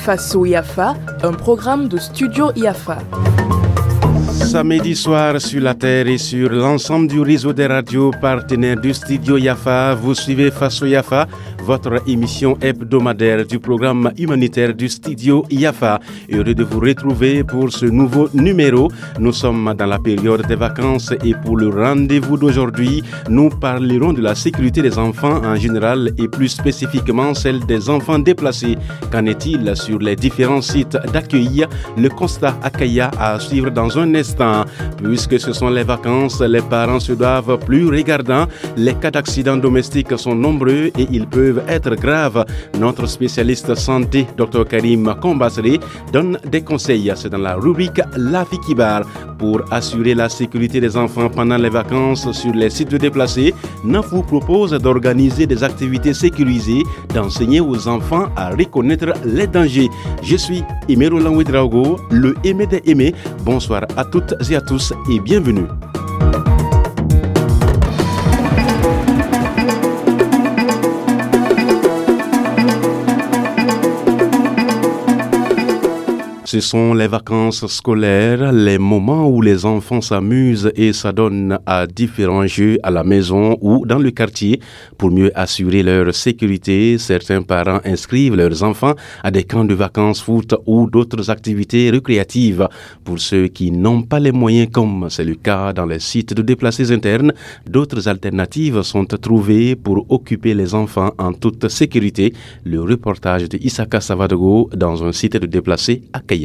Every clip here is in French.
Faso Yafa, un programme de Studio Yafa. Samedi soir sur la terre et sur l'ensemble du réseau des radios partenaires du Studio Yafa, vous suivez Faso Yafa, votre émission hebdomadaire du programme humanitaire du Studio Yafa. Heureux de vous retrouver pour ce nouveau numéro. Nous sommes dans la période des vacances et pour le rendez-vous d'aujourd'hui, nous parlerons de la sécurité des enfants en général et plus spécifiquement celle des enfants déplacés. Qu'en est-il sur les différents sites d'accueil? Le constat Akaya à suivre dans un instant. Puisque ce sont les vacances, les parents se doivent plus regardants. Les cas d'accidents domestiques sont nombreux et ils peuvent être graves. Notre spécialiste santé, Dr Karim Kombassere, donne des conseils. C'est dans la rubrique La Vie qui barre. Pour assurer la sécurité des enfants pendant les vacances sur les sites de déplacés, NAF vous propose d'organiser des activités sécurisées, d'enseigner aux enfants à reconnaître les dangers. Je suis Aimé Roland Ouedraogo, le Aimé des Aimés. Bonsoir à toutes et à tous et bienvenue. Ce sont les vacances scolaires, les moments où les enfants s'amusent et s'adonnent à différents jeux à la maison ou dans le quartier. Pour mieux assurer leur sécurité, certains parents inscrivent leurs enfants à des camps de vacances foot ou d'autres activités récréatives. Pour ceux qui n'ont pas les moyens, comme c'est le cas dans les sites de déplacés internes, d'autres alternatives sont trouvées pour occuper les enfants en toute sécurité. Le reportage de Isaka Savadogo dans un site de déplacés à Kaya.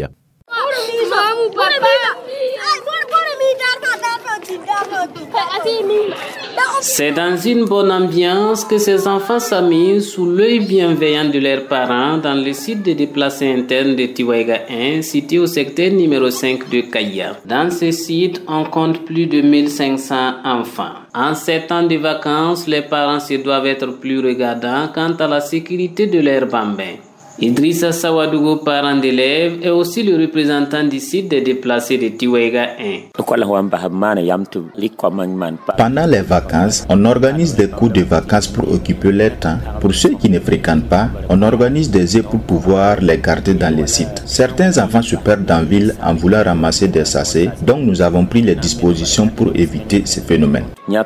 C'est dans une bonne ambiance que ces enfants s'amusent sous l'œil bienveillant de leurs parents dans le site de déplacés internes de Tiwaiga 1, situé au secteur numéro 5 de Kaya. Dans ce site, on compte plus de 1500 enfants. En 7 ans de vacances, les parents se doivent être plus regardants quant à la sécurité de leurs bambins. Idrissa Sawadougou, parent d'élèves, est aussi le représentant du site des déplacés de Tiwaiga 1. Pendant les vacances, on organise des cours de vacances pour occuper leur temps. Pour ceux qui ne fréquentent pas, on organise des aides pour pouvoir les garder dans les sites. Certains enfants se perdent en ville en voulant ramasser des sachets, donc nous avons pris les dispositions pour éviter ce phénomène.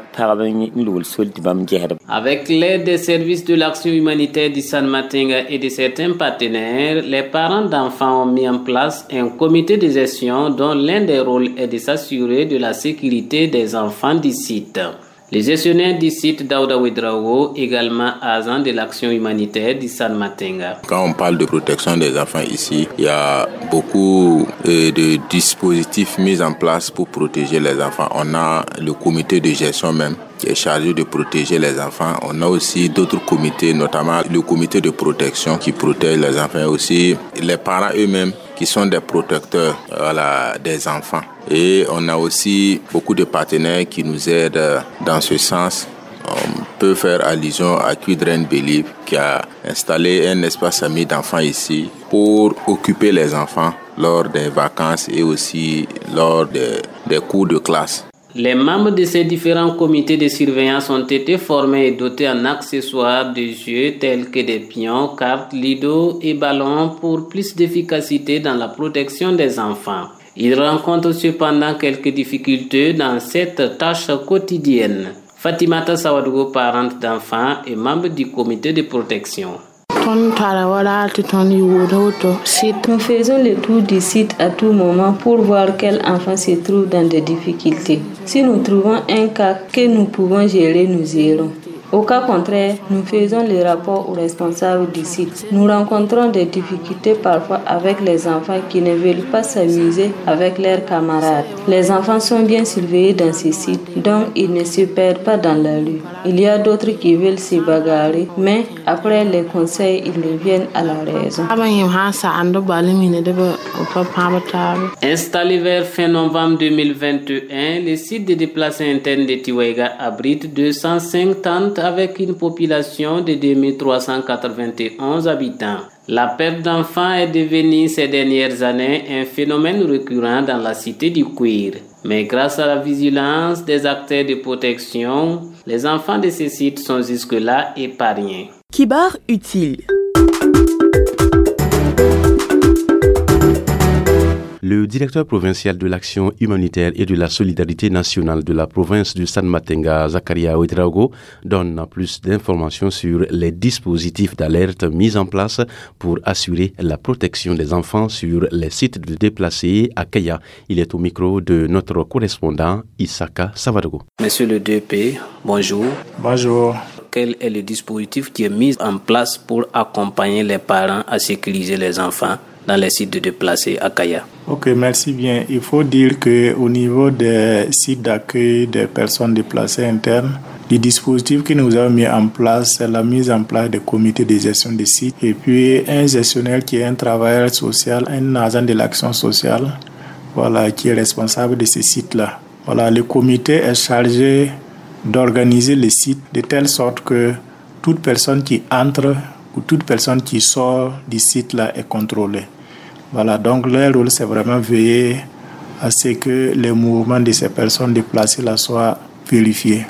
Avec l'aide des services de l'action humanitaire du San Matenga et de certains partenaires, les parents d'enfants ont mis en place un comité de gestion dont l'un des rôles est de s'assurer de la sécurité des enfants du site. Le gestionnaire du site, Daouda Ouedraogo, également agent de l'action humanitaire du San Matenga. Quand on parle de protection des enfants ici, il y a beaucoup de dispositifs mis en place pour protéger les enfants. On a le comité de gestion même qui est chargé de protéger les enfants. On a aussi d'autres comités, notamment le comité de protection qui protège les enfants, et aussi les parents eux-mêmes qui sont des protecteurs des enfants. Et on a aussi beaucoup de partenaires qui nous aident dans ce sens. On peut faire allusion à Kudren Believe qui a installé un espace ami d'enfants ici pour occuper les enfants lors des vacances et aussi lors des cours de classe. Les membres de ces différents comités de surveillance ont été formés et dotés en accessoires de jeux tels que des pions, cartes, lido et ballons pour plus d'efficacité dans la protection des enfants. Ils rencontrent cependant quelques difficultés dans cette tâche quotidienne. Fatimata Sawadougou, parente d'enfants et membre du comité de protection. Nous faisons le tour du site à tout moment pour voir quel enfant se trouve dans des difficultés. Si nous trouvons un cas que nous pouvons gérer, nous irons. Au cas contraire, nous faisons le rapport aux responsables du site. Nous rencontrons des difficultés parfois avec les enfants qui ne veulent pas s'amuser avec leurs camarades. Les enfants sont bien surveillés dans ces sites, donc ils ne se perdent pas dans la rue. Il y a d'autres qui veulent se bagarrer, mais après les conseils, ils reviennent à la raison. Installé vers fin novembre 2021, le site de déplacés internes de Tiwaiga abrite 205 tentes avec une population de 2391 habitants. La perte d'enfants est devenue ces dernières années un phénomène récurrent dans la cité du Cuir. Mais grâce à la vigilance des acteurs de protection, les enfants de ces sites sont jusque-là épargnés. Kibar utile. Le directeur provincial de l'action humanitaire et de la solidarité nationale de la province du San Matenga, Zakaria Ouedraogo, donne plus d'informations sur les dispositifs d'alerte mis en place pour assurer la protection des enfants sur les sites de déplacés à Kaya. Il est au micro de notre correspondant Isaka Savadogo. Monsieur le DP, bonjour. Bonjour. Quel est le dispositif qui est mis en place pour accompagner les parents à sécuriser les enfants dans les sites de déplacés à Kaya? Ok, merci bien. Il faut dire qu'au niveau des sites d'accueil des personnes déplacées internes, le dispositif que nous avons mis en place, c'est la mise en place des comités de gestion des sites et puis un gestionnaire qui est un travailleur social, un agent de l'action sociale, qui est responsable de ces sites-là. Le comité est chargé d'organiser les sites de telle sorte que toute personne qui entre ou toute personne qui sort du site-là est contrôlée. Donc leur rôle, c'est vraiment veiller à ce que les mouvements de ces personnes déplacées là soient vérifiés.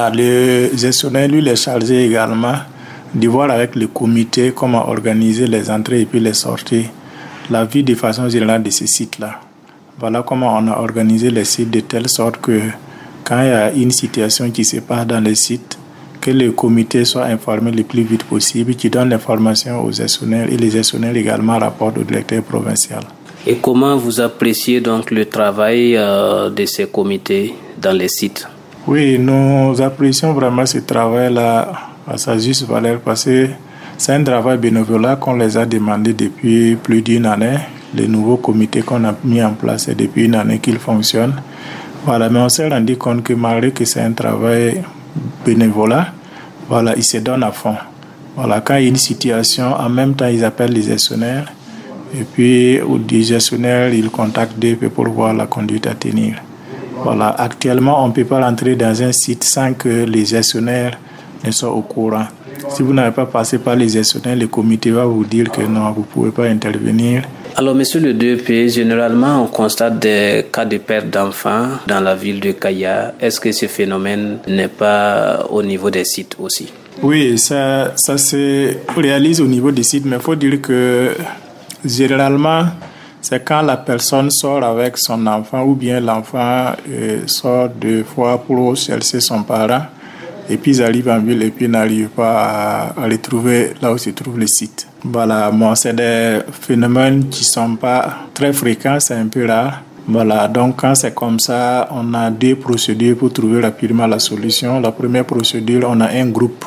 Le gestionnaire, lui, est chargé également de voir avec le comité comment organiser les entrées et puis les sorties, la vie de façon générale de ces sites-là. Voilà comment on a organisé les sites de telle sorte que quand il y a une situation qui se passe dans les sites, que le comité soit informé le plus vite possible, qui donne l'information aux gestionnaires et les gestionnaires également rapportent au directeur provincial. Et comment vous appréciez donc le travail de ces comités dans les sites? Oui, nous apprécions vraiment ce travail-là à sa juste valeur parce que c'est un travail bénévolat qu'on les a demandé depuis plus d'une année. Les nouveaux comités qu'on a mis en place, c'est depuis une année qu'ils fonctionnent. Mais on s'est rendu compte que malgré que c'est un travail bénévolat, ils se donnent à fond. Quand il y a une situation, en même temps, ils appellent les gestionnaires et puis les gestionnaires, ils contactent DP pour voir la conduite à tenir. Actuellement, on ne peut pas rentrer dans un site sans que les gestionnaires ne soient au courant. Si vous n'avez pas passé par les gestionnaires, le comité va vous dire que non, vous ne pouvez pas intervenir. Alors, monsieur le DP, généralement, on constate des cas de perte d'enfants dans la ville de Kaya. Est-ce que ce phénomène n'est pas au niveau des sites aussi? Oui, ça se réalise au niveau des sites, mais il faut dire que généralement, c'est quand la personne sort avec son enfant ou bien l'enfant sort 2 fois pour chercher son parent et puis ils arrivent en ville et puis n'arrivent pas à les trouver là où se trouve le site. C'est des phénomènes qui ne sont pas très fréquents, c'est un peu rare. Donc quand c'est comme ça, on a 2 procédures pour trouver rapidement la solution. La première procédure, on a un groupe.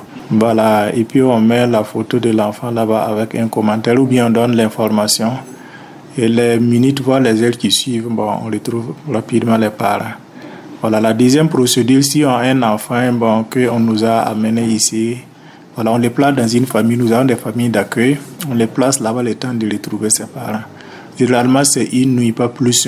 Et puis on met la photo de l'enfant là-bas avec un commentaire ou bien on donne l'information. Et les minutes, voire les heures qui suivent, on retrouve rapidement les parents. La deuxième procédure, si on a un enfant qu'on nous a amené ici, on les place dans une famille, nous avons des familles d'accueil, on les place là-bas le temps de retrouver ses parents. Généralement, c'est une nuit, pas plus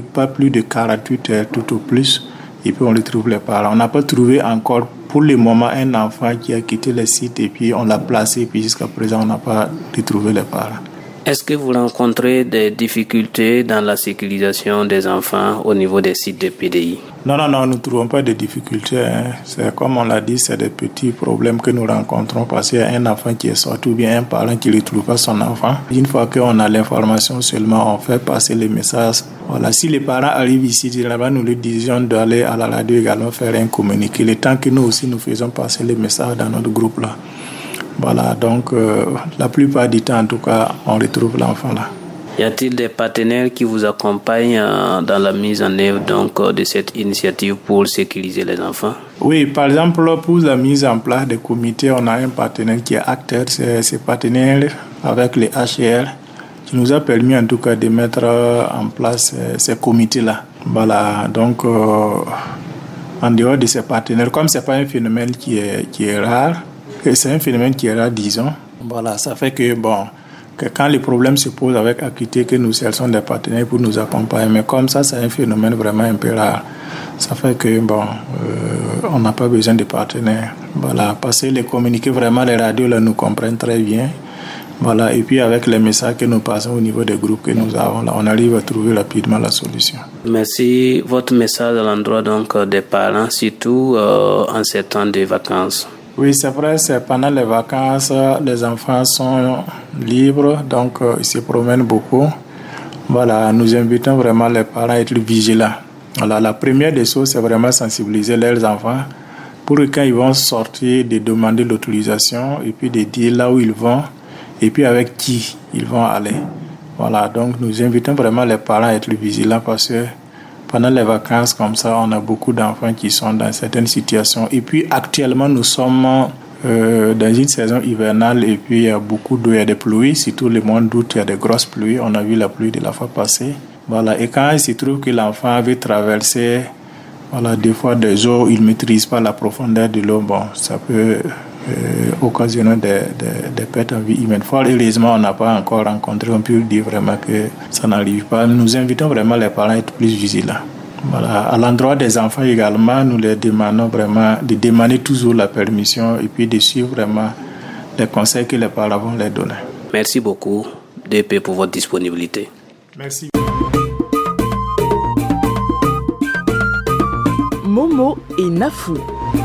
de 48 heures tout au plus, et puis on retrouve les parents. On n'a pas trouvé encore pour le moment un enfant qui a quitté le site et puis on l'a placé, et puis jusqu'à présent, on n'a pas retrouvé les parents. Est-ce que vous rencontrez des difficultés dans la sécurisation des enfants au niveau des sites de PDI? Non, nous ne trouvons pas de difficultés. C'est comme on l'a dit, c'est des petits problèmes que nous rencontrons parce qu'il y a un enfant qui est sorti ou bien un parent qui ne retrouve pas son enfant. Une fois qu'on a l'information seulement, on fait passer les messages. Si les parents arrivent ici, généralement, nous leur disons d'aller à la radio également faire un communiqué. Le temps que nous aussi, nous faisons passer les messages dans notre groupe là. Donc la plupart du temps, en tout cas, on retrouve l'enfant là. Y a-t-il des partenaires qui vous accompagnent dans la mise en œuvre de cette initiative pour sécuriser les enfants? Oui, par exemple, pour la mise en place des comités, on a un partenaire qui est acteur, c'est ce partenaire avec les HCR, qui nous a permis en tout cas de mettre en place ces comités-là. Donc en dehors de ces partenaires, comme ce n'est pas un phénomène qui est rare, c'est un phénomène qui est rare, disons. Ça fait que quand les problèmes se posent avec acuité, que nous cherchons des partenaires pour nous accompagner. Mais comme ça, c'est un phénomène vraiment un peu rare. Ça fait que on n'a pas besoin de partenaires. Parce que les communiqués, vraiment, les radios là, nous comprennent très bien. Et puis avec les messages que nous passons au niveau des groupes que nous avons, là, on arrive à trouver rapidement la solution. Merci. Votre message à l'endroit donc des parents, surtout en ces temps de vacances. Oui, c'est vrai, c'est pendant les vacances, les enfants sont libres, donc ils se promènent beaucoup. Voilà, nous invitons vraiment les parents à être vigilants. Voilà, la première des choses, c'est vraiment sensibiliser leurs enfants pour que quand ils vont sortir, de demander l'autorisation et puis de dire là où ils vont et puis avec qui ils vont aller. Voilà, donc nous invitons vraiment les parents à être vigilants parce que pendant les vacances comme ça, on a beaucoup d'enfants qui sont dans certaines situations. Et puis actuellement, nous sommes dans une saison hivernale et puis il y a beaucoup d'eau, il y a des pluies, surtout le mois d'août, il y a des grosses pluies. On a vu la pluie de la fois passée. Voilà, et quand il se trouve que l'enfant veut traverser, voilà, des fois des eaux, il ne maîtrise pas la profondeur de l'eau, bon, ça peut occasionner des pertes en vie humaine. Fort heureusement, on n'a pas encore rencontré, on peut dire vraiment que ça n'arrive pas. Nous invitons vraiment les parents à être plus vigilants. Voilà. À l'endroit des enfants également, nous les demandons vraiment de demander toujours la permission et puis de suivre vraiment les conseils que les parents vont leur donner. Merci beaucoup, DP, pour votre disponibilité. Merci. Momo et Nafou.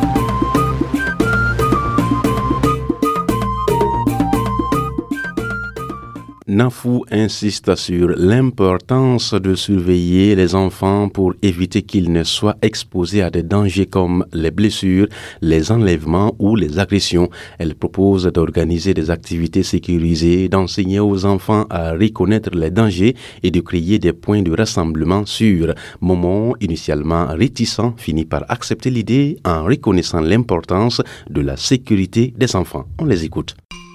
Nafou insiste sur l'importance de surveiller les enfants pour éviter qu'ils ne soient exposés à des dangers comme les blessures, les enlèvements ou les agressions. Elle propose d'organiser des activités sécurisées, d'enseigner aux enfants à reconnaître les dangers et de créer des points de rassemblement sûrs. Momo, initialement réticent, finit par accepter l'idée en reconnaissant l'importance de la sécurité des enfants. On les écoute.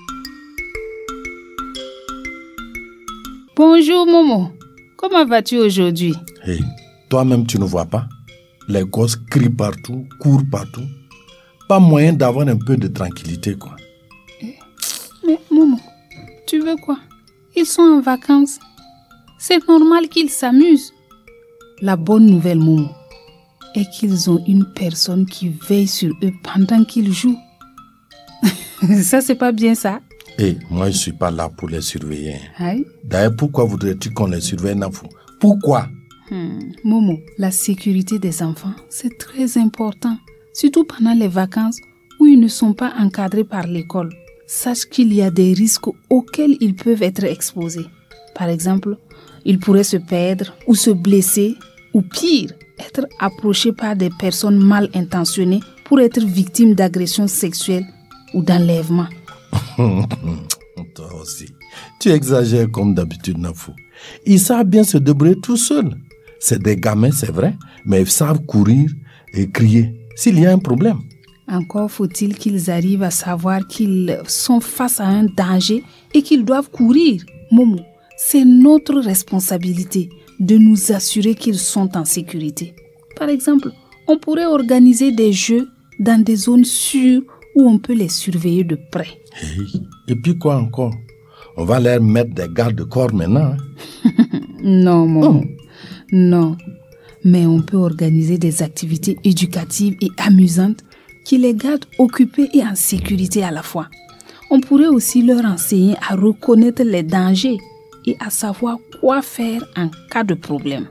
Bonjour Momo, comment vas-tu aujourd'hui? Hey, toi-même tu ne vois pas? Les gosses crient partout, courent partout. Pas moyen d'avoir un peu de tranquillité, quoi. Mais Momo, tu veux quoi? Ils sont en vacances. C'est normal qu'ils s'amusent. La bonne nouvelle, Momo, est qu'ils ont une personne qui veille sur eux pendant qu'ils jouent. Ça, c'est pas bien ça? Hey, moi, je ne suis pas là pour les surveiller. Aïe. D'ailleurs, pourquoi voudrais-tu qu'on les surveille, Nafou? Pourquoi? Momo, la sécurité des enfants, c'est très important. Surtout pendant les vacances où ils ne sont pas encadrés par l'école. Sache qu'il y a des risques auxquels ils peuvent être exposés. Par exemple, ils pourraient se perdre ou se blesser ou pire, être approchés par des personnes mal intentionnées pour être victimes d'agressions sexuelles ou d'enlèvements. Toi aussi. Tu exagères comme d'habitude, Nafou. Ils savent bien se débrouiller tout seuls. C'est des gamins, c'est vrai, mais ils savent courir et crier s'il y a un problème. Encore faut-il qu'ils arrivent à savoir qu'ils sont face à un danger et qu'ils doivent courir. Momo, c'est notre responsabilité de nous assurer qu'ils sont en sécurité. Par exemple, on pourrait organiser des jeux dans des zones sûres où on peut les surveiller de près. Hey. Et puis quoi encore? On va leur mettre des garde-corps maintenant. Non, Momo. Non. Mais on peut organiser des activités éducatives et amusantes qui les gardent occupés et en sécurité à la fois. On pourrait aussi leur enseigner à reconnaître les dangers et à savoir quoi faire en cas de problème.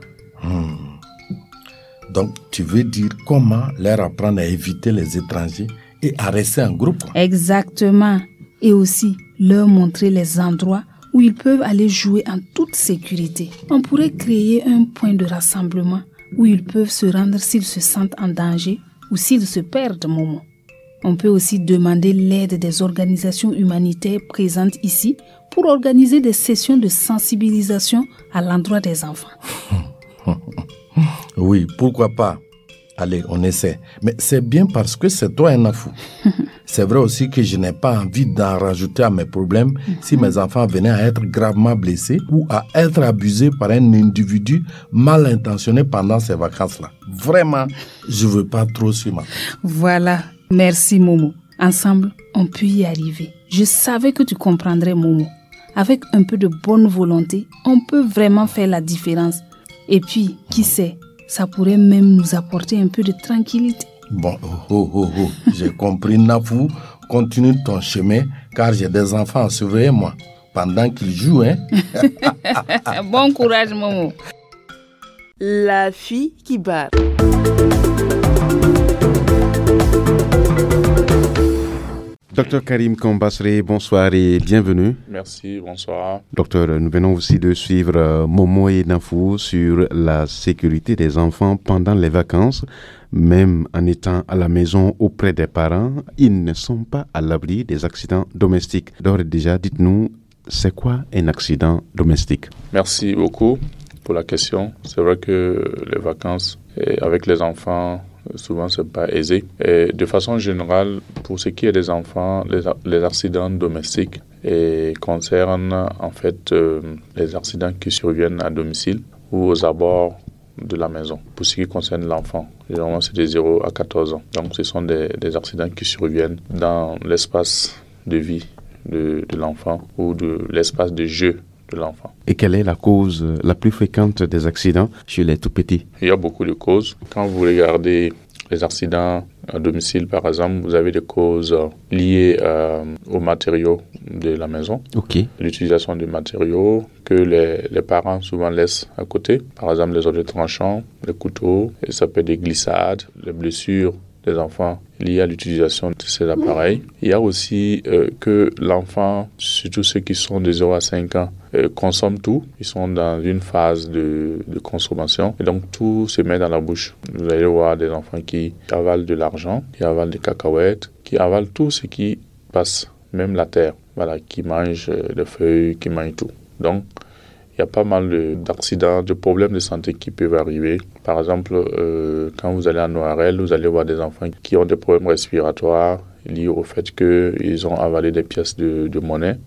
Donc, tu veux dire comment leur apprendre à éviter les étrangers et à rester en groupe? Exactement. Et aussi leur montrer les endroits où ils peuvent aller jouer en toute sécurité. On pourrait créer un point de rassemblement où ils peuvent se rendre s'ils se sentent en danger ou s'ils se perdent, Momo. On peut aussi demander l'aide des organisations humanitaires présentes ici pour organiser des sessions de sensibilisation à l'endroit des enfants. Oui, pourquoi pas? Allez, on essaie. Mais c'est bien parce que c'est toi un Nafou. C'est vrai aussi que je n'ai pas envie d'en rajouter à mes problèmes si mes enfants venaient à être gravement blessés ou à être abusés par un individu mal intentionné pendant ces vacances-là. Vraiment, je ne veux pas trop suivre ma tête. Voilà. Merci, Momo. Ensemble, on peut y arriver. Je savais que tu comprendrais, Momo. Avec un peu de bonne volonté, on peut vraiment faire la différence. Et puis, qui sait, ça pourrait même nous apporter un peu de tranquillité. Bon, j'ai compris, Nafou. Continue ton chemin, car j'ai des enfants à surveiller, moi, pendant qu'ils jouent, hein. Bon courage, Momo. La fille qui barre. Docteur Karim Kambassré, bonsoir et bienvenue. Merci, bonsoir. Docteur, nous venons aussi de suivre Momo et Nafou sur la sécurité des enfants pendant les vacances. Même en étant à la maison auprès des parents, ils ne sont pas à l'abri des accidents domestiques. D'ores et déjà, dites-nous, c'est quoi un accident domestique? Merci beaucoup pour la question. C'est vrai que les vacances avec les enfants, souvent, c'est pas aisé. Et de façon générale, pour ce qui est des enfants, les accidents domestiques concernent en fait les accidents qui surviennent à domicile ou aux abords de la maison. Pour ce qui concerne l'enfant, généralement, c'est de 0 à 14 ans. Donc, ce sont des accidents qui surviennent dans l'espace de vie de l'enfant ou de l'espace de jeu de l'enfant. Et quelle est la cause la plus fréquente des accidents chez les tout-petits? Il y a beaucoup de causes. Quand vous regardez les accidents à domicile, par exemple, vous avez des causes liées aux matériaux de la maison. Okay. L'utilisation de matériaux que les parents souvent laissent à côté. Par exemple, les objets tranchants, les couteaux, et ça peut être des glissades, les blessures des enfants liées à l'utilisation de ces appareils. Il y a aussi que l'enfant, surtout ceux qui sont de 0 à 5 ans, consomment tout. Ils sont dans une phase de consommation et donc tout se met dans la bouche. Vous allez voir des enfants qui avalent de l'argent, qui avalent des cacahuètes, qui avalent tout ce qui passe, même la terre, voilà, qui mangent des feuilles, qui mangent tout. Donc, il y a pas mal d'accidents, de problèmes de santé qui peuvent arriver. Par exemple, quand vous allez en ORL, vous allez voir des enfants qui ont des problèmes respiratoires liés au fait qu'ils ont avalé des pièces de monnaie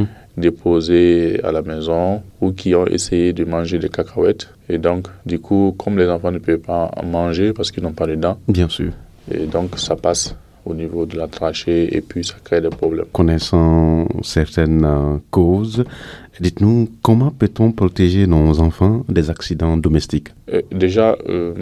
déposées à la maison ou qui ont essayé de manger des cacahuètes. Et donc, du coup, comme les enfants ne peuvent pas en manger parce qu'ils n'ont pas les dents, bien sûr. Et donc, ça passe au niveau de la trachée et puis ça crée des problèmes. Connaissant certaines causes, dites-nous, comment peut-on protéger nos enfants des accidents domestiques? Déjà,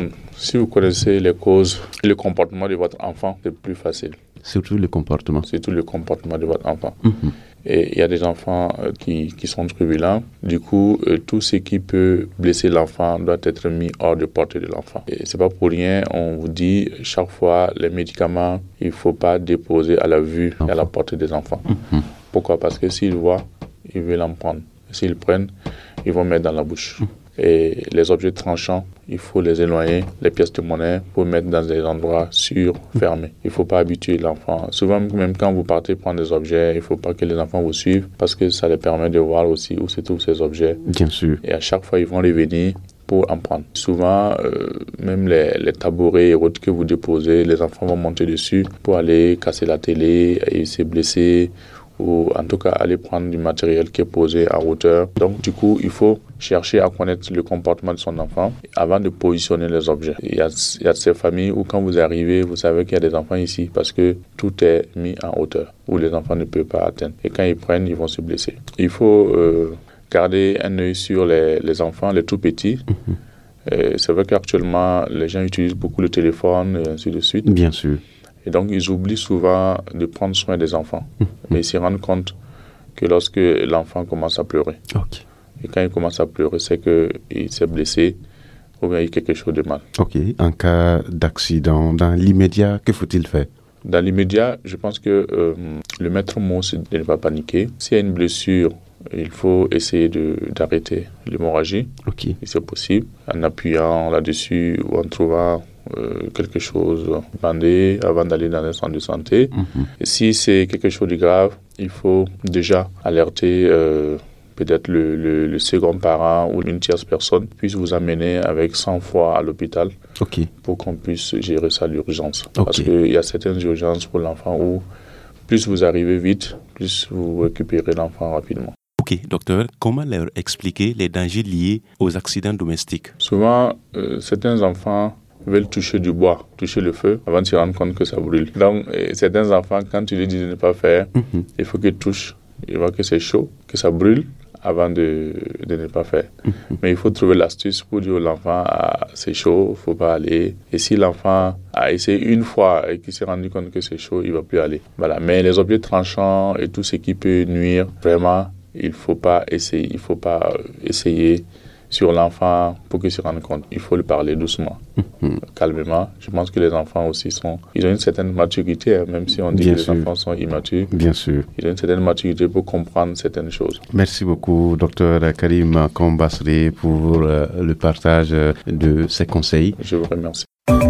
si vous connaissez les causes et le comportement de votre enfant, c'est plus facile. Surtout le comportement. Surtout le comportement de votre enfant. Et il y a des enfants qui sont turbulents. Du coup, tout ce qui peut blesser l'enfant doit être mis hors de portée de l'enfant. Et c'est pas pour rien, on vous dit chaque fois, les médicaments, il faut pas déposer à la vue et à la portée des enfants. Pourquoi? Parce que s'ils voient, ils veulent en prendre. S'ils prennent, ils vont mettre dans la bouche. Et les objets tranchants, il faut les éloigner, les pièces de monnaie, pour mettre dans des endroits sûrs, fermés. Il ne faut pas habituer l'enfant. Souvent, même quand vous partez prendre des objets, il ne faut pas que les enfants vous suivent parce que ça les permet de voir aussi où se trouvent ces objets. Bien sûr. Et à chaque fois, ils vont revenir pour en prendre. Souvent, même les tabourets et autres que vous déposez, les enfants vont monter dessus pour aller casser la télé et se blesser ou en tout cas aller prendre du matériel qui est posé en hauteur. Donc du coup, il faut chercher à connaître le comportement de son enfant avant de positionner les objets. Il y a ces familles où quand vous arrivez, vous savez qu'il y a des enfants ici parce que tout est mis en hauteur où les enfants ne peuvent pas atteindre. Et quand ils prennent, ils vont se blesser. Il faut garder un œil sur les enfants, les tout petits. C'est vrai qu'actuellement, les gens utilisent beaucoup le téléphone et ainsi de suite. Bien sûr. Et donc, ils oublient souvent de prendre soin des enfants. Mais ils se rendent compte que lorsque l'enfant commence à pleurer, et quand il commence à pleurer, c'est qu'il s'est blessé ou bien il y a quelque chose de mal. Ok. En cas d'accident, dans l'immédiat, que faut-il faire? Dans l'immédiat, je pense que le maître mot, c'est de ne pas paniquer. S'il y a une blessure, il faut essayer d'arrêter l'hémorragie, si c'est possible, en appuyant là-dessus ou en trouvant quelque chose bandé avant d'aller dans un centre de santé. Et si c'est quelque chose de grave, il faut déjà alerter peut-être le second parent ou une tierce personne puisse vous amener avec 100 fois à l'hôpital pour qu'on puisse gérer ça à l'urgence. Parce qu'il y a certaines urgences pour l'enfant où plus vous arrivez vite, plus vous récupérez l'enfant rapidement. Ok, docteur, comment leur expliquer les dangers liés aux accidents domestiques? Souvent, certains enfants veulent toucher du bois, toucher le feu, avant de se rendre compte que ça brûle. Donc, certains enfants, quand tu lui dis de ne pas faire, il faut qu'ils touchent, ils voient que c'est chaud, que ça brûle, avant de ne pas faire. Mais il faut trouver l'astuce pour dire à l'enfant, c'est chaud, il ne faut pas aller. Et si l'enfant a essayé une fois et qu'il s'est rendu compte que c'est chaud, il ne va plus aller. Voilà. Mais les objets tranchants et tout ce qui peut nuire, vraiment, il ne faut pas essayer sur l'enfant pour qu'il se rende compte. Il faut lui parler doucement, calmement. Je pense que les enfants aussi ils ont une certaine maturité, hein, même si on dit que les enfants sont immatures. Bien sûr. Ils ont une certaine maturité pour comprendre certaines choses. Merci beaucoup, Dr Karim Kambassri, pour le partage de ces conseils. Je vous remercie.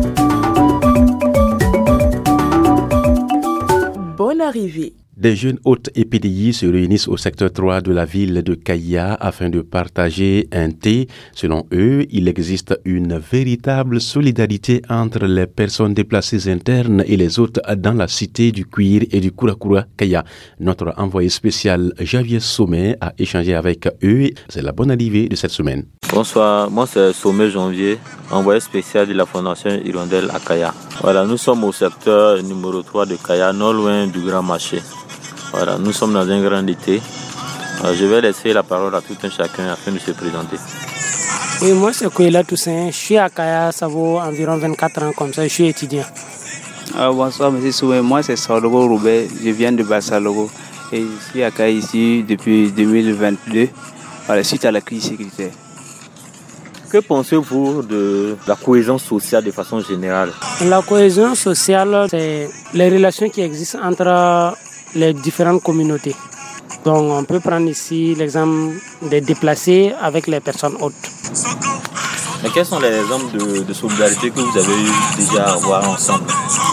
Bonne arrivée. Des jeunes hôtes et PDI se réunissent au secteur 3 de la ville de Kaya afin de partager un thé. Selon eux, il existe une véritable solidarité entre les personnes déplacées internes et les hôtes dans la cité du Cuir et du Kourakura Kaya. Notre envoyé spécial Javier Sommet a échangé avec eux. C'est la bonne arrivée de cette semaine. Bonsoir, moi c'est Sommet Janvier, envoyé spécial de la Fondation Hirondelle à Kaya. Voilà, nous sommes au secteur numéro 3 de Kaya, non loin du Grand Marché. Voilà, nous sommes dans un grand été. Je vais laisser la parole à tout un chacun afin de se présenter. Oui, moi c'est Kouela Toussaint. Je suis à Kaya, ça vaut environ 24 ans comme ça, je suis étudiant. Bonsoir, monsieur Soué. Moi c'est Salogo Roubaix, je viens de Bassalogo. Et je suis à Kaya ici depuis 2022, suite à la crise sécuritaire. Que pensez-vous de la cohésion sociale de façon générale? La cohésion sociale, c'est les relations qui existent entre les différentes communautés. Donc on peut prendre ici l'exemple des déplacés avec les personnes hautes. Mais quels sont les exemples de solidarité que vous avez eu déjà à voir ensemble?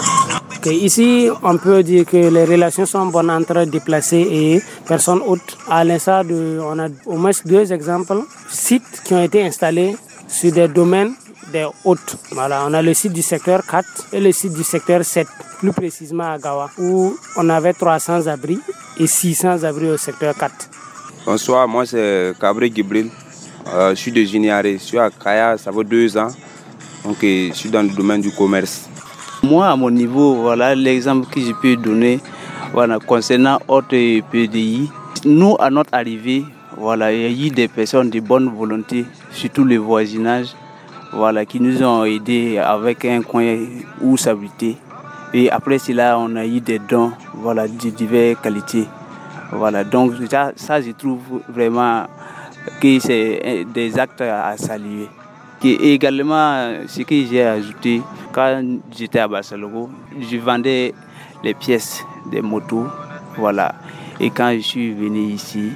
Ici, on peut dire que les relations sont bonnes entre déplacés et personnes hautes. À l'instar on a au moins 2 exemples, sites qui ont été installés sur des domaines des hôtes. Voilà, on a le site du secteur 4 et le site du secteur 7, plus précisément à Gawa, où on avait 300 abris et 600 abris au secteur 4. Bonsoir, moi c'est Cabré Gibril. Je suis de Jiniare, je suis à Kaya, ça fait 2 ans. Donc je suis dans le domaine du commerce. Moi, à mon niveau, voilà l'exemple que je peux donner concernant hôtes et PDI. Nous, à notre arrivée, il y a eu des personnes de bonne volonté, surtout le voisinage, qui nous ont aidés avec un coin où s'habiter. Et après cela, on a eu des dons de diverses qualités. Donc ça, je trouve vraiment que c'est des actes à saluer. Et également, ce que j'ai ajouté, quand j'étais à Bassalogo, je vendais les pièces des motos. Et quand je suis venu ici,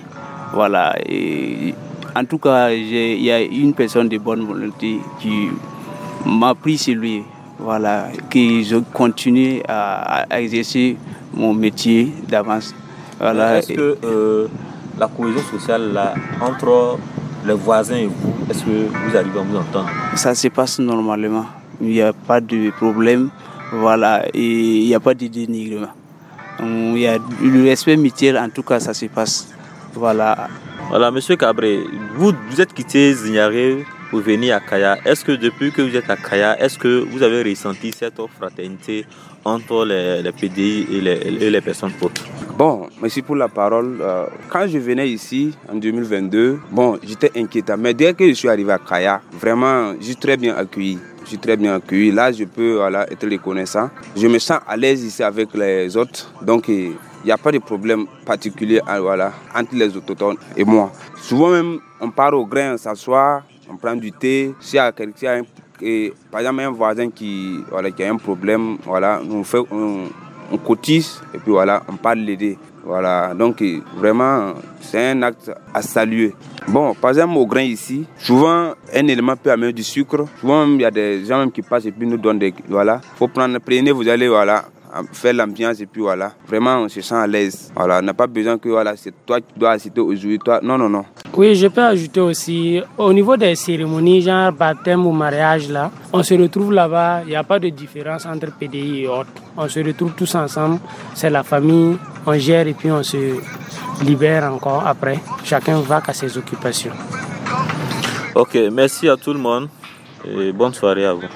et en tout cas, il y a une personne de bonne volonté qui m'a pris chez lui, que je continue à exercer mon métier d'avance. Est-ce que la cohésion sociale là, entre les voisins et vous, est-ce que vous arrivez à vous entendre? Ça se passe normalement. Il n'y a pas de problème, et il n'y a pas de dénigrement. Il y a le respect mutuel, en tout cas, ça se passe. Voilà, monsieur Cabré, vous êtes quitté Zignaré pour venir à Kaya. Est-ce que depuis que vous êtes à Kaya, est-ce que vous avez ressenti cette fraternité entre les PDI et les personnes hautes? Bon, merci pour la parole. Quand je venais ici en 2022, j'étais inquiétant. Mais dès que je suis arrivé à Kaya, vraiment, je suis très bien accueilli. Là, je peux être reconnaissant. Je me sens à l'aise ici avec les autres. Donc, il n'y a pas de problème particulier entre les autochtones et moi. Souvent même, on part au grain, on s'assoit, on prend du thé. S'il y a quelqu'un, par exemple un voisin qui a un problème, on cotise et puis on parle l'aider. Donc vraiment, c'est un acte à saluer. Par exemple au grain ici, souvent un élément peut amener du sucre. Souvent il y a des gens même qui passent et puis nous donnent faut prenez, vous allez faire l'ambiance et puis vraiment on se sent à l'aise. On n'a pas besoin que c'est toi qui dois assister aujourd'hui, toi. Non. Oui, je peux ajouter aussi, au niveau des cérémonies, genre baptême ou mariage, là, on se retrouve là-bas, il n'y a pas de différence entre PDI et autres. On se retrouve tous ensemble, c'est la famille, on gère et puis on se libère encore après. Chacun va à ses occupations. Ok, merci à tout le monde et bonne soirée à vous.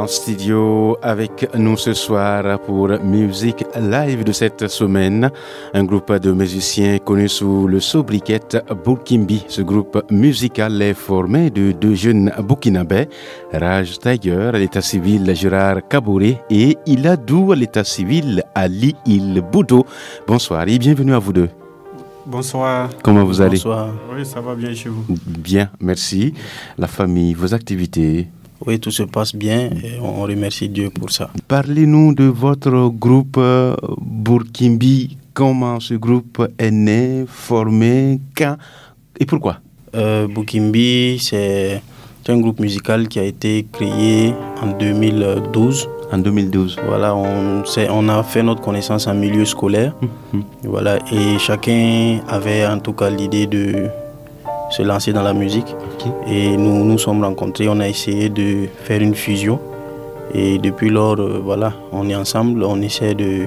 En studio avec nous ce soir pour Musique Live de cette semaine, un groupe de musiciens connu sous le sobriquet Burkimbi. Ce groupe musical est formé de deux jeunes burkinabés, Raj Tiger à l'état civil Gérard Kabouré et Iladou à l'état civil Ali Il Boudo. Bonsoir et bienvenue à vous deux. Bonsoir. Comment vous allez? Bonsoir. Oui, ça va bien chez vous. Bien, merci. La famille, vos activités? Oui, tout se passe bien et on remercie Dieu pour ça. Parlez-nous de votre groupe Burkimbi. Comment ce groupe est né, formé, quand et pourquoi? Burkimbi, c'est un groupe musical qui a été créé en 2012. En 2012. Voilà, on a fait notre connaissance en milieu scolaire. Voilà, et chacun avait en tout cas l'idée de se lancer dans la musique. Et nous nous sommes rencontrés, on a essayé de faire une fusion. Et depuis lors, voilà, on est ensemble, on essaie de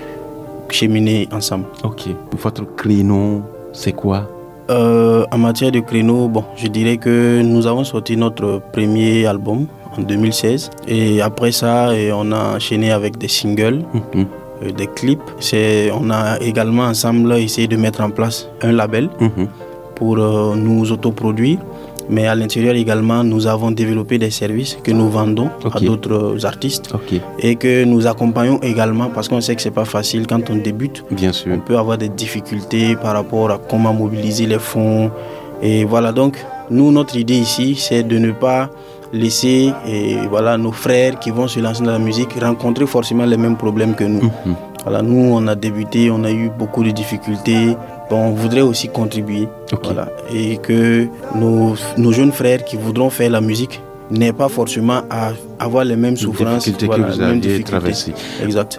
cheminer ensemble. Ok. Votre créneau, c'est quoi? En matière de créneau, je dirais que nous avons sorti notre premier album en 2016. Et après ça, on a enchaîné avec des singles, des clips. On a également ensemble essayé de mettre en place un label pour nous autoproduire. Mais à l'intérieur également, nous avons développé des services que nous vendons à d'autres artistes et que nous accompagnons également parce qu'on sait que c'est pas facile quand on débute. Bien sûr. On peut avoir des difficultés par rapport à comment mobiliser les fonds. Et voilà, donc nous, notre idée ici, c'est de ne pas laisser nos frères qui vont se lancer dans la musique rencontrer forcément les mêmes problèmes que nous. Voilà, nous, on a débuté, on a eu beaucoup de difficultés. On voudrait aussi contribuer voilà, et que nos jeunes frères qui voudront faire la musique n'aient pas forcément à avoir les mêmes souffrances que vous aviez traversées. Exact.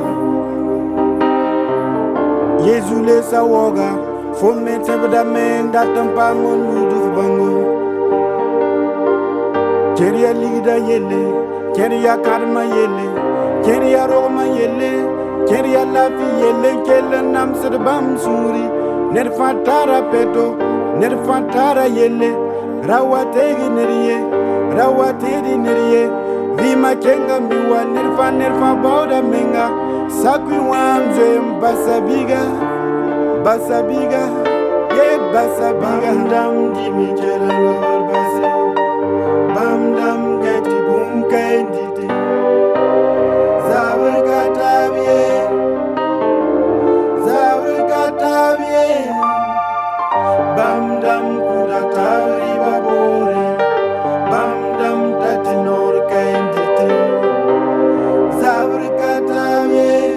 Keria la fiye kele nam sir bam suri ner fatara peto ner fatara yele rawate di neriye vima kenga miwa ner fa bauda menga sakwi wanze basabiga ye basabiga dam di mi jela lor base bam dam gati bum kenditi Bam-dam kudatari babore Bam-dam tatinor kaindite Zabrikatavye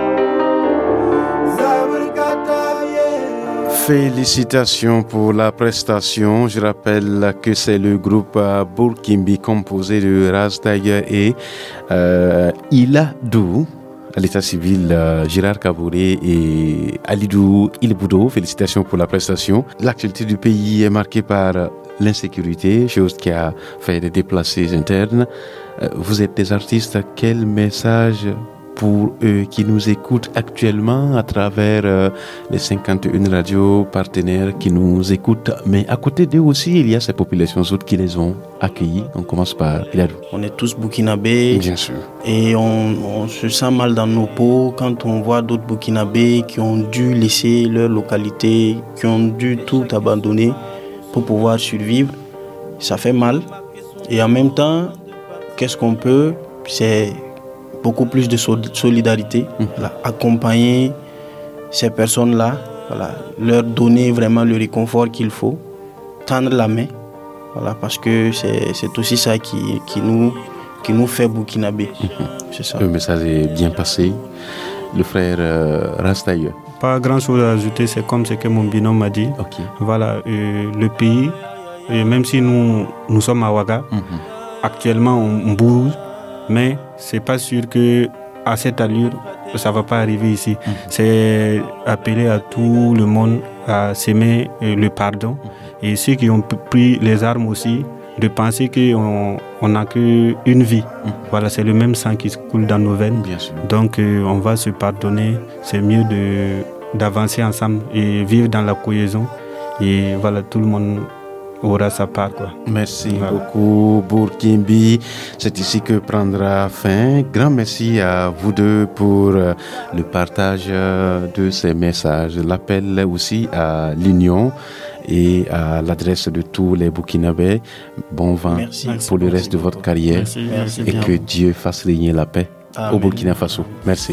Félicitations pour la prestation. Je rappelle que c'est le groupe Burkimbi composé de Raj Tiger et Iladou à l'état civil, Gérard Kabouré et Alidou Ilboudo. Félicitations pour la prestation. L'actualité du pays est marquée par l'insécurité, chose qui a fait des déplacés internes. Vous êtes des artistes, quel message pour eux qui nous écoutent actuellement à travers les 51 radios partenaires qui nous écoutent, mais à côté d'eux aussi, il y a ces populations autres qui les ont accueillis. On commence par Iladou. On est tous burkinabés. Bien sûr. Et on se sent mal dans nos peaux quand on voit d'autres burkinabés qui ont dû laisser leur localité, qui ont dû tout abandonner pour pouvoir survivre. Ça fait mal. Et en même temps, qu'est-ce qu'on peut? C'est beaucoup plus de solidarité, voilà, accompagner ces personnes-là, voilà, leur donner vraiment le réconfort qu'il faut, tendre la main, voilà, parce que c'est aussi ça qui nous fait burkinabé. C'est ça. Le message est bien passé. Le frère Raj Tiger. Pas grand-chose à ajouter, c'est comme ce que mon binôme m'a dit. Voilà, le pays, même si nous sommes à Ouaga, actuellement on bouge, mais c'est pas sûr que à cette allure ça va pas arriver ici. C'est appeler à tout le monde à s'aimer le pardon et ceux qui ont pris les armes aussi de penser qu'on n'a qu'une vie. Voilà, c'est le même sang qui coule dans nos veines. Bien sûr. Donc on va se pardonner. C'est mieux d'avancer ensemble et vivre dans la cohésion. Et voilà, tout le monde aura sa part, quoi. Merci beaucoup, Bourkimbi. C'est ici que prendra fin. Grand merci à vous deux pour le partage de ces messages. L'appel aussi à l'union et à l'adresse de tous les Burkinabés. Bon vent pour le reste de votre carrière. Merci et bien. que Dieu fasse régner la paix au Burkina Faso. Merci.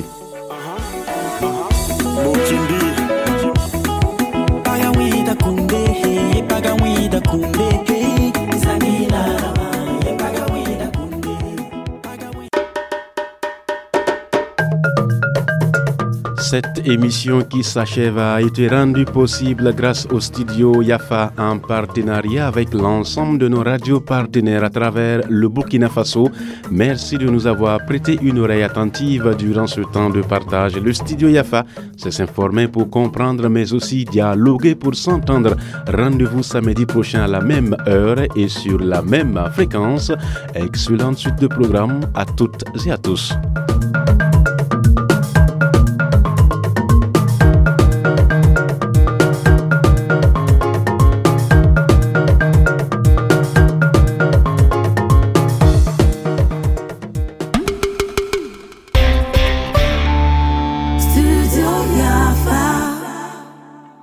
Cette émission qui s'achève a été rendue possible grâce au studio Yafa en partenariat avec l'ensemble de nos radios partenaires à travers le Burkina Faso. Merci de nous avoir prêté une oreille attentive durant ce temps de partage. Le studio Yafa, c'est s'informer pour comprendre mais aussi dialoguer pour s'entendre. Rendez-vous samedi prochain à la même heure et sur la même fréquence. Excellente suite de programme à toutes et à tous.